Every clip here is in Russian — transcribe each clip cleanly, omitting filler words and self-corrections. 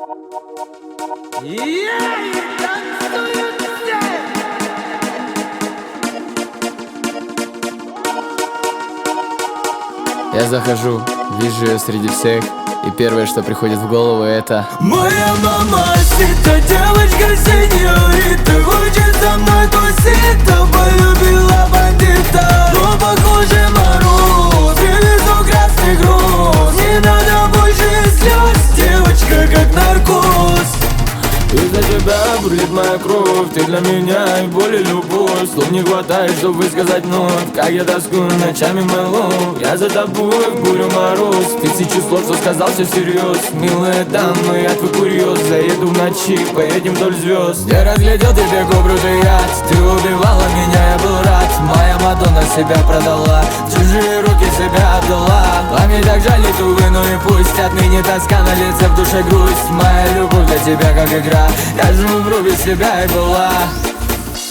Я захожу, вижу ее среди всех, и первое, что приходит в голову, это: моя мамасита, девочка сеньорита, хочет со мной тусить, то полюбила бандита. Но похоже мороз, привезу красных роз. Не надо больше слез, девочка как наркоз. Из-за тебя бурлит моя кровь, ты для меня и боль, и любовь. Слов не хватает, чтобы высказать вновь, как я тоскую ночами, мой лов. Я за тобой в бурю мороз, тысячу слов, что сказал все всерьез. Милая дама, я твой курьез, заеду в ночи, поедем вдоль звезд. Я разглядел тебе кобру, ты яд, ты убивала меня, я был рад. Моя Мадонна себя продала, в чужие руки себя отдала. А мне так жаль, и увы, ну и пусть. Отныне тоска на лице, в душе грусть. Моя любовь для тебя как игра, я живу в руби себя и была.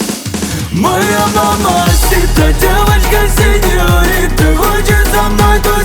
Моя мамасита, девочка сеньорита, хочет со мной тусить.